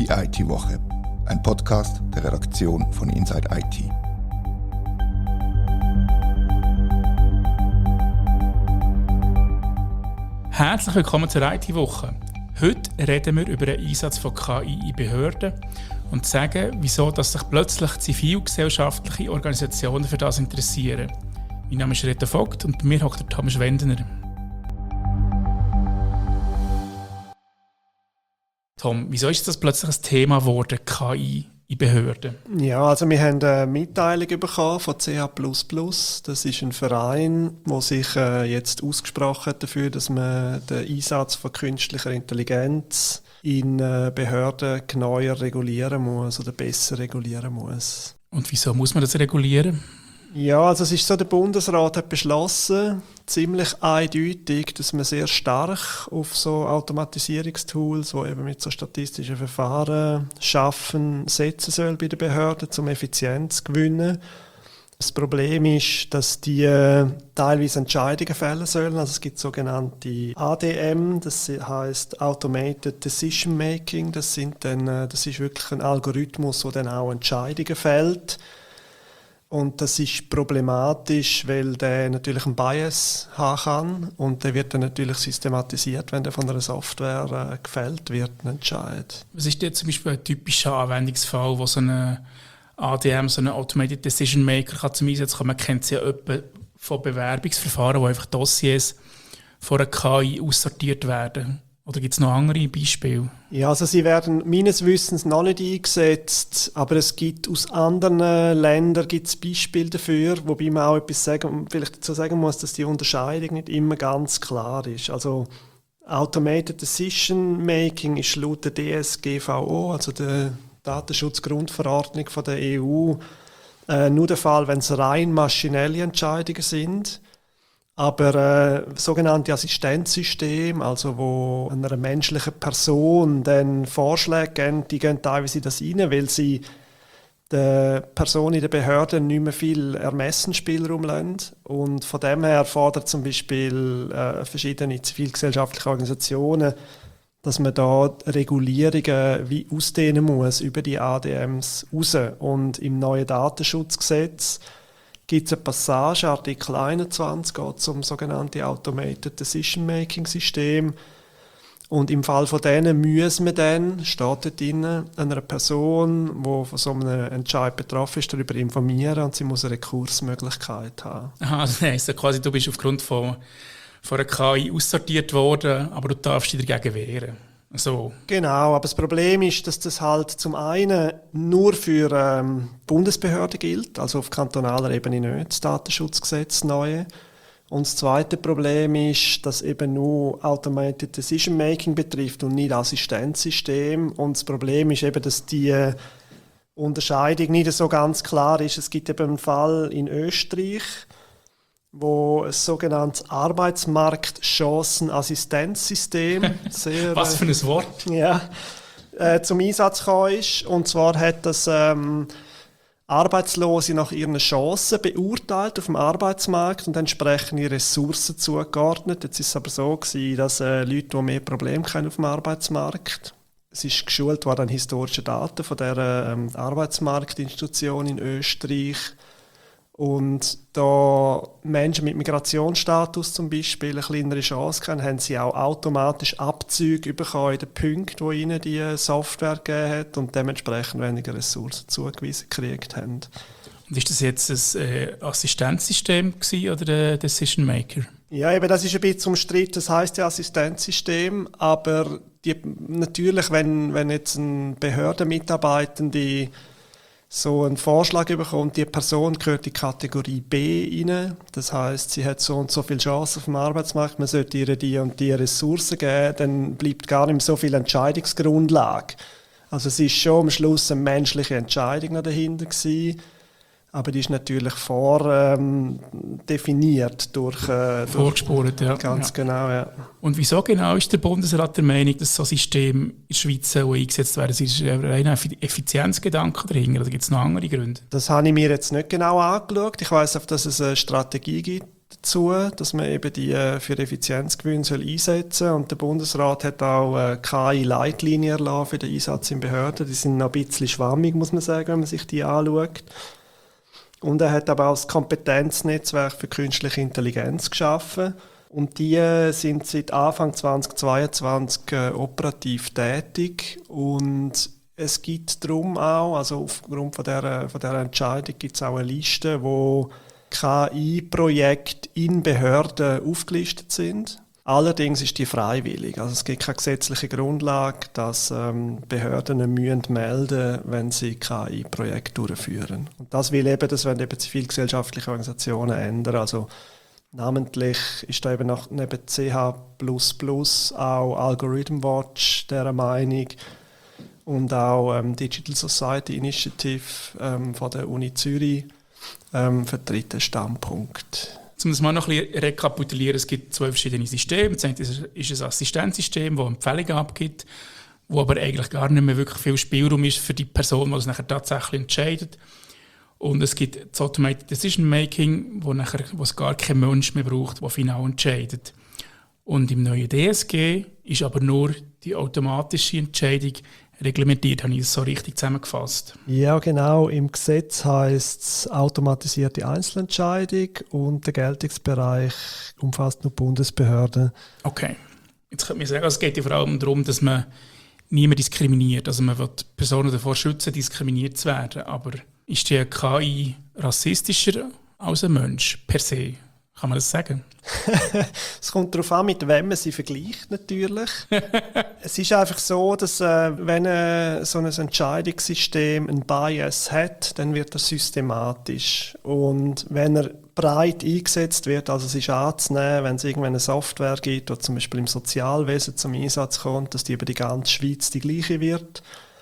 Die IT-Woche, ein Podcast der Redaktion von Inside IT. Herzlich willkommen zur IT-Woche. Heute reden wir über den Einsatz von KI in Behörden und sagen, wieso dass sich plötzlich zivilgesellschaftliche Organisationen für das interessieren. Mein Name ist Rita Vogt und bei mir hockt der Thomas Wendener. Tom, wieso ist das plötzlich ein Thema geworden, KI in Behörden? Ja, also wir haben eine Mitteilung bekommen von CH++. Das ist ein Verein, der sich jetzt ausgesprochen hat dafür, dass man den Einsatz von künstlicher Intelligenz in Behörden genauer regulieren muss oder besser regulieren muss. Und wieso muss man das regulieren? Ja, also es ist so, der Bundesrat hat beschlossen, ziemlich eindeutig, dass man sehr stark auf so Automatisierungstools, die eben mit so statistischen Verfahren schaffen, setzen soll bei den Behörden, um Effizienz zu gewinnen. Das Problem ist, dass die teilweise Entscheidungen fällen sollen. Also es gibt sogenannte ADM, das heißt Automated Decision Making. Das ist wirklich ein Algorithmus, der dann auch Entscheidungen fällt. Und das ist problematisch, weil der natürlich einen Bias haben kann und der wird dann natürlich systematisiert, wenn der von einer Software gefällt wird, ein Entscheid. Was ist jetzt zum Beispiel ein typischer Anwendungsfall, wo so eine ADM, so eine Automated Decision Maker zum Einsatz kommen? Man kennt es ja etwa von Bewerbungsverfahren, wo einfach Dossiers von einer KI aussortiert werden. Oder gibt es noch andere Beispiele? Ja, also sie werden meines Wissens noch nicht eingesetzt, aber es gibt aus anderen Ländern gibt's Beispiele dafür, wobei man auch vielleicht dazu sagen muss, dass die Unterscheidung nicht immer ganz klar ist. Also Automated Decision Making ist laut der DSGVO, also der Datenschutzgrundverordnung von der EU, nur der Fall, wenn es rein maschinelle Entscheidungen sind. Aber sogenannte Assistenzsysteme, also wo einer menschlichen Person dann Vorschläge geben, die gehen teilweise in das rein, weil sie der Person in der Behörde nicht mehr viel Ermessensspielraum lassen. Und von dem her fordert zum Beispiel verschiedene zivilgesellschaftliche Organisationen, dass man da Regulierungen wie ausdehnen muss über die ADMs raus. Und im neuen Datenschutzgesetz gibt es eine Passage, Artikel 21, geht es um sogenannte Automated Decision Making System. Und im Fall von denen müssen wir dann, steht dort drin, einer Person, die von so einem Entscheid betroffen ist, darüber informieren und sie muss eine Rekursmöglichkeit haben. Aha, also heisst quasi, du bist aufgrund von einer KI aussortiert worden, aber du darfst dich dagegen wehren. So. Genau, aber das Problem ist, dass das halt zum einen nur für Bundesbehörden gilt, also auf kantonaler Ebene nicht, das Datenschutzgesetz neue. Und das zweite Problem ist, dass eben nur Automated Decision Making betrifft und nicht Assistenzsystem. Und das Problem ist eben, dass die Unterscheidung nicht so ganz klar ist. Es gibt eben einen Fall in Österreich, wo ein sogenanntes Arbeitsmarktchancenassistenzsystem was für ein Wort? Ja, zum Einsatz gekommen ist. Und zwar hat das Arbeitslose nach ihren Chancen beurteilt auf dem Arbeitsmarkt und entsprechende Ressourcen zugeordnet. Jetzt ist es aber so gewesen, dass Leute, die mehr Probleme haben auf dem Arbeitsmarkt, es ist geschult worden an historischen Daten von der Arbeitsmarktinstitution in Österreich. Und da Menschen mit Migrationsstatus zum Beispiel eine kleinere Chance haben, haben sie auch automatisch Abzüge bekommen in den Punkten, die ihnen die Software gegeben hat und dementsprechend weniger Ressourcen zugewiesen gekriegt haben. Und ist das jetzt ein Assistenzsystem gewesen oder ein Decision Maker? Ja, eben, das ist ein bisschen umstritten. Das heisst ja Assistenzsystem, aber natürlich, wenn jetzt ein Behördenmitarbeitende so einen Vorschlag bekommt, die Person gehört in die Kategorie B rein. Das heisst, sie hat so und so viele Chancen auf dem Arbeitsmarkt, man sollte ihr die und die Ressourcen geben, dann bleibt gar nicht mehr so viel Entscheidungsgrundlage. Also es ist schon am Schluss eine menschliche Entscheidung noch dahinter gewesen, aber die ist natürlich vordefiniert durch vorgespurt, ja. Ganz genau, ja. Und wieso genau ist der Bundesrat der Meinung, dass so ein System in der Schweiz eingesetzt werden? Ist ein Effizienzgedanke dahinter oder gibt es noch andere Gründe? Das habe ich mir jetzt nicht genau angeschaut. Ich weiss, dass es eine Strategie gibt dazu, dass man eben die für Effizienzgewinne einsetzen soll. Und der Bundesrat hat auch KI-Leitlinien erlassen für den Einsatz in Behörden. Die sind noch ein bisschen schwammig, muss man sagen, wenn man sich die anschaut. Und er hat aber auch das Kompetenznetzwerk für künstliche Intelligenz geschaffen. Und die sind seit Anfang 2022 operativ tätig. Und es gibt darum auch, also aufgrund von dieser Entscheidung gibt es auch eine Liste, wo KI-Projekte in Behörden aufgelistet sind. Allerdings ist die freiwillig. Also es gibt keine gesetzliche Grundlage, dass Behörden melden müssen, wenn sie KI-Projekte durchführen. Und das will eben, das wollen eben zivilgesellschaftliche Organisationen ändern. Also namentlich ist da eben neben CH++ auch Algorithm Watch dieser Meinung und auch Digital Society Initiative von der Uni Zürich vertritt den Standpunkt. Um das mal noch ein bisschen rekapitulieren, es gibt 2 verschiedene Systeme. Das eine ist ein Assistenzsystem, das Empfehlungen abgibt, wo aber eigentlich gar nicht mehr wirklich viel Spielraum ist für die Person, die es nachher tatsächlich entscheidet. Und es gibt das Automated Decision Making, wo es gar kein Mensch mehr braucht, der final entscheidet. Und im neuen DSG ist aber nur die automatische Entscheidung reglementiert, habe ich es so richtig zusammengefasst. Ja, genau. Im Gesetz heisst es automatisierte Einzelentscheidung und der Geltungsbereich umfasst nur Bundesbehörden. Okay. Jetzt könnte man sagen, also es geht ja vor allem darum, dass man niemand diskriminiert. Also man will Personen davor schützen, diskriminiert zu werden. Aber ist die KI rassistischer als ein Mensch per se? Kann man das sagen? Es kommt darauf an, mit wem man sie vergleicht, natürlich. Es ist einfach so, dass wenn so ein Entscheidungssystem einen Bias hat, dann wird er systematisch. Und wenn er breit eingesetzt wird, also es ist anzunehmen, wenn es irgendwann eine Software gibt, die zum Beispiel im Sozialwesen zum Einsatz kommt, dass die über die ganze Schweiz die gleiche wird.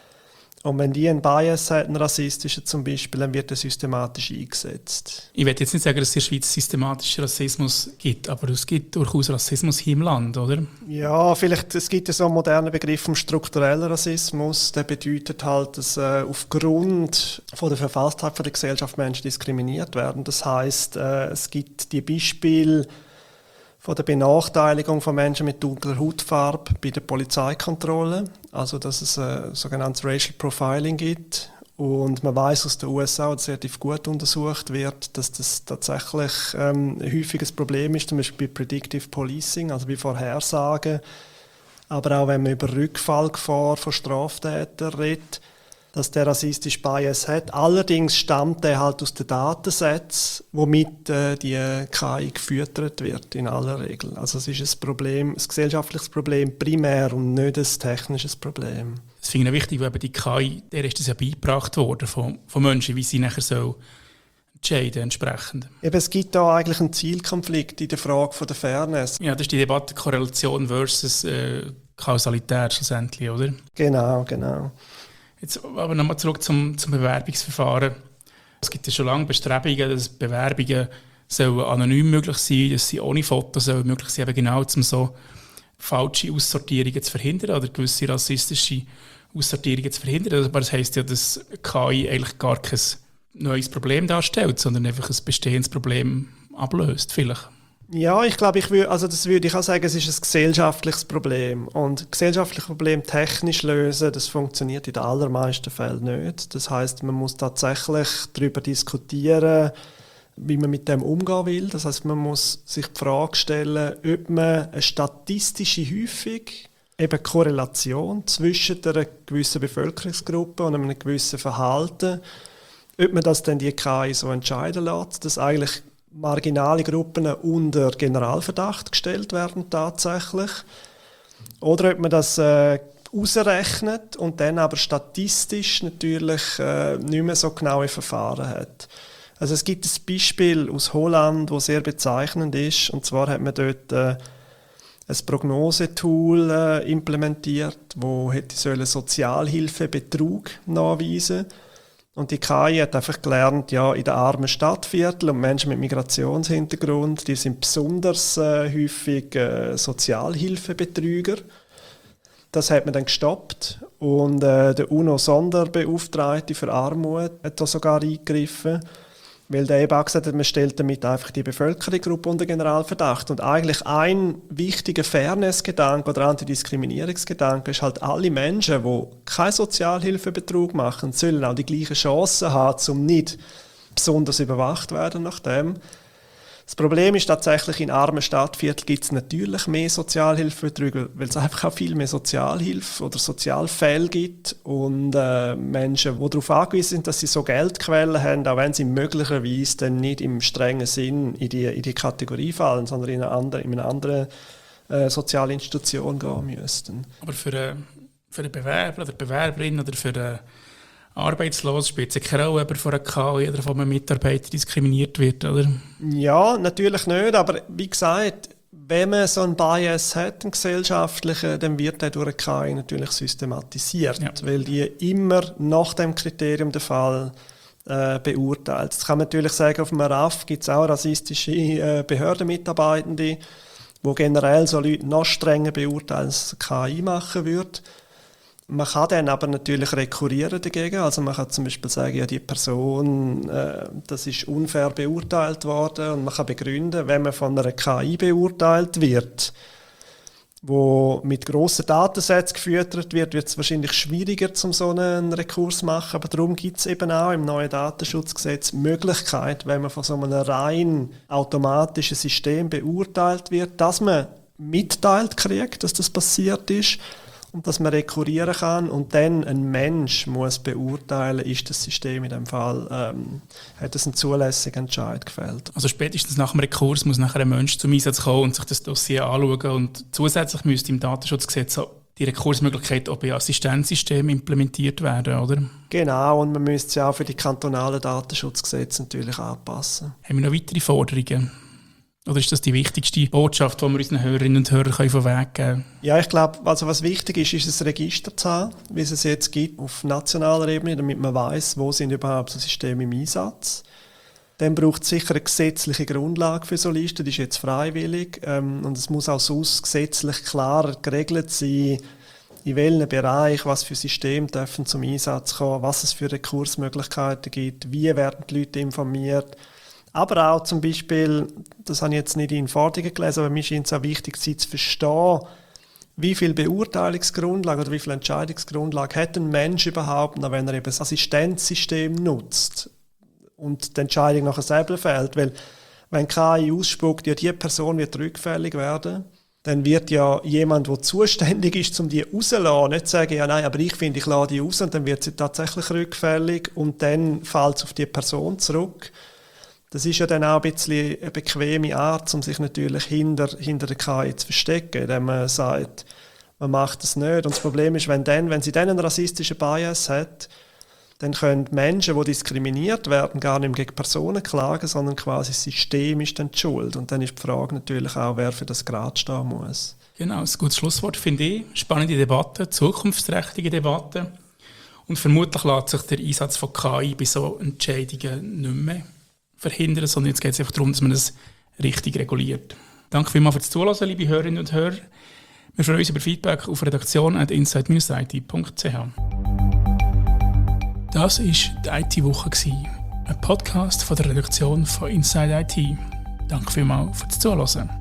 Und wenn die einen Bias hat, einen rassistischen zum Beispiel, dann wird er systematisch eingesetzt. Ich will jetzt nicht sagen, dass es in der Schweiz systematischen Rassismus gibt, aber es gibt durchaus Rassismus hier im Land, oder? Ja, vielleicht, es gibt ja so einen modernen Begriff vom strukturellen Rassismus. Der bedeutet halt, dass aufgrund von der Verfasstheit der Gesellschaft Menschen diskriminiert werden. Das heisst, es gibt die Beispiele von der Benachteiligung von Menschen mit dunkler Hautfarbe bei der Polizeikontrolle, also dass es sogenanntes Racial Profiling gibt. Und man weiß aus den USA, dass relativ gut untersucht wird, dass das tatsächlich ein häufiges Problem ist, zum Beispiel bei Predictive Policing, also bei Vorhersagen. Aber auch wenn man über Rückfallgefahr von Straftätern redet, dass der rassistische Bias hat. Allerdings stammt er halt aus den Datensätzen, womit die KI gefüttert wird, in aller Regel. Also es ist ein Problem, ein gesellschaftliches Problem primär und nicht ein technisches Problem. Das finde ich wichtig, weil die KI, der ist das ja beigebracht worden von Menschen, wie sie nachher so entscheiden entsprechend. Eben, es gibt da eigentlich einen Zielkonflikt in der Frage von der Fairness. Ja, das ist die Debatte Korrelation versus Kausalität schlussendlich, oder? Genau, genau. Jetzt aber nochmal zurück zum Bewerbungsverfahren. Es gibt ja schon lange Bestrebungen, dass Bewerbungen sollen anonym möglich sein, dass sie ohne Fotos möglich sein, eben genau um so falsche Aussortierungen zu verhindern oder gewisse rassistische Aussortierungen zu verhindern. Aber das heisst ja, dass KI eigentlich gar kein neues Problem darstellt, sondern einfach ein bestehendes Problem ablöst, vielleicht. Ja, ich glaube, das würde ich auch sagen, es ist ein gesellschaftliches Problem. Und gesellschaftliche Probleme technisch lösen, das funktioniert in den allermeisten Fällen nicht. Das heißt, man muss tatsächlich darüber diskutieren, wie man mit dem umgehen will. Das heißt, man muss sich die Frage stellen, ob man eine statistische Häufung, eben Korrelation zwischen einer gewissen Bevölkerungsgruppe und einem gewissen Verhalten, ob man das dann die KI so entscheiden lässt, dass eigentlich marginale Gruppen unter Generalverdacht gestellt werden tatsächlich. Oder ob man das ausrechnet und dann aber statistisch natürlich nicht mehr so genaue Verfahren hat. Also es gibt ein Beispiel aus Holland, das sehr bezeichnend ist. Und zwar hat man dort ein Prognosetool implementiert, das hätte Sozialhilfebetrug nachweisen sollen. Und die KI hat einfach gelernt, ja, in den armen Stadtvierteln und Menschen mit Migrationshintergrund, die sind besonders häufig Sozialhilfebetrüger. Das hat man dann gestoppt und der UNO-Sonderbeauftragte für Armut hat da sogar eingegriffen. Weil der eben auch gesagt hat, man stellt damit einfach die Bevölkerungsgruppe unter Generalverdacht. Und eigentlich ein wichtiger Fairness-Gedanke oder Antidiskriminierungsgedanke ist halt, alle Menschen, die keinen Sozialhilfebetrug machen, sollen auch die gleichen Chancen haben, um nicht besonders überwacht werden nach dem. Das Problem ist tatsächlich, in armen Stadtvierteln gibt es natürlich mehr Sozialhilfebetrüger, weil es einfach auch viel mehr Sozialhilfe oder Sozialfälle gibt und Menschen, die darauf angewiesen sind, dass sie so Geldquellen haben, auch wenn sie möglicherweise dann nicht im strengen Sinn in die Kategorie fallen, sondern in eine andere soziale Institution gehen müssten. Aber für den Bewerber oder Bewerberin oder für den Arbeitslos spielt es keine Rolle, ob er von einer KI oder von einem Mitarbeiter diskriminiert wird, oder? Ja, natürlich nicht, aber wie gesagt, wenn man so einen Bias hat, einen gesellschaftlichen, dann wird der durch eine KI natürlich systematisiert, weil die immer nach dem Kriterium der Fall beurteilt. Das kann man natürlich sagen, auf dem RAF gibt es auch rassistische Behördenmitarbeitende, die generell so Leute noch strenger beurteilen, als KI machen würde. Man kann dann aber natürlich rekurrieren dagegen. Also man kann zum Beispiel sagen, ja, die Person, das ist unfair beurteilt worden. Und man kann begründen, wenn man von einer KI beurteilt wird, wo mit grossen Datensätzen gefüttert wird, wird es wahrscheinlich schwieriger, so einen Rekurs zu machen. Aber darum gibt es eben auch im neuen Datenschutzgesetz die Möglichkeit, wenn man von so einem rein automatischen System beurteilt wird, dass man mitteilt kriegt, dass das passiert ist. Und dass man rekurrieren kann und dann ein Mensch muss beurteilen, ist das System in dem Fall, hat es einen zulässigen Entscheid gefällt. Also spätestens nach dem Rekurs muss nachher ein Mensch zum Einsatz kommen und sich das Dossier anschauen und zusätzlich müsste im Datenschutzgesetz auch die Rekursmöglichkeit auch bei Assistenzsystemen implementiert werden, oder? Genau, und man müsste sie auch für die kantonalen Datenschutzgesetze natürlich anpassen. Haben wir noch weitere Forderungen? Oder ist das die wichtigste Botschaft, die wir unseren Hörerinnen und Hörern von Weg geben können? Ja, ich glaube, also was wichtig ist ein Register zu haben, wie es jetzt gibt auf nationaler Ebene, damit man weiss, wo sind überhaupt so Systeme im Einsatz. Dann braucht es sicher eine gesetzliche Grundlage für so Listen, die ist jetzt freiwillig. Und es muss auch sonst gesetzlich klar geregelt sein, in welchem Bereich, was für Systeme dürfen zum Einsatz kommen, was es für Rekursmöglichkeiten gibt, wie werden die Leute informiert. Aber auch zum Beispiel, das habe ich jetzt nicht in Forderungen gelesen, aber mir scheint es auch wichtig zu verstehen, wie viel Beurteilungsgrundlage oder wie viel Entscheidungsgrundlage hat ein Mensch überhaupt, wenn er eben das Assistenzsystem nutzt und die Entscheidung nachher selber fällt. Weil wenn KI ausspuckt, ja, die Person wird rückfällig werden, dann wird ja jemand, der zuständig ist, um die rauszulassen, nicht sagen, ja nein, aber ich finde, ich lasse die raus und dann wird sie tatsächlich rückfällig und dann fällt es auf die Person zurück. Das ist ja dann auch ein bisschen eine bequeme Art, um sich natürlich hinter der KI zu verstecken, indem man sagt, man macht das nicht. Und das Problem ist, wenn sie dann einen rassistischen Bias hat, dann können Menschen, die diskriminiert werden, gar nicht mehr gegen Personen klagen, sondern quasi das System ist dann die Schuld. Und dann ist die Frage natürlich auch, wer für das gerade stehen muss. Genau, ein gutes Schlusswort, finde ich. Spannende Debatte, zukunftsträchtige Debatte. Und vermutlich lässt sich der Einsatz von KI bei so Entscheidungen nicht mehr verhindern, sondern jetzt geht es einfach darum, dass man das richtig reguliert. Danke vielmals fürs Zuhören, liebe Hörerinnen und Hörer. Wir freuen uns über Feedback auf redaktion@inside-it.ch. Das war die IT-Woche, ein Podcast von der Redaktion von Inside IT. Danke vielmals fürs Zuhören.